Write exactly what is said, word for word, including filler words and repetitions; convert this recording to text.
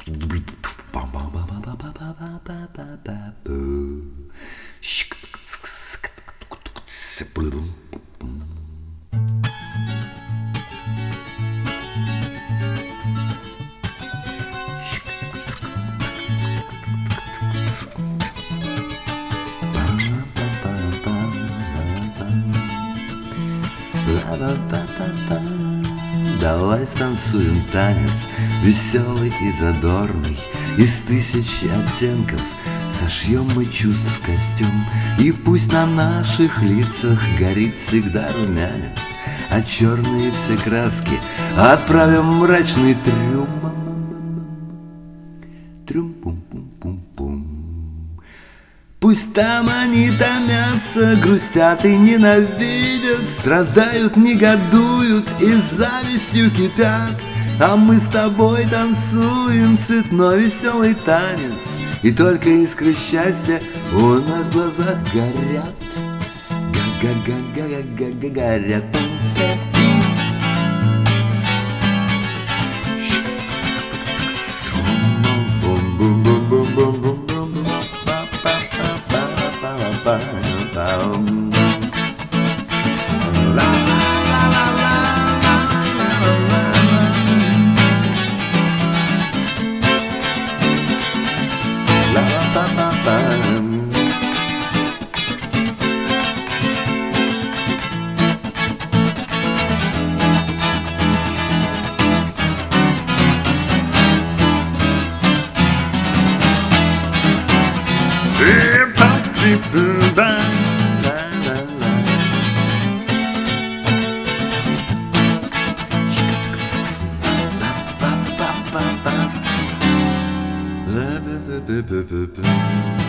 Давай станцуем танец веселый и задорный, из тысячи оттенков сошьем мы чувств костюм. И пусть на наших лицах горит всегда румянец, а черные все краски отправим в мрачный трюм. Трюм-пум-пум-пум-пум. Пусть там они томятся, грустят и ненавидят, страдают, негодуют и завистью кипят. А мы с тобой танцуем цветной веселый танец, и только искры счастья у нас в глазах горят. Га-га-га-га-га-га горят. Ba-ba-ba-ba.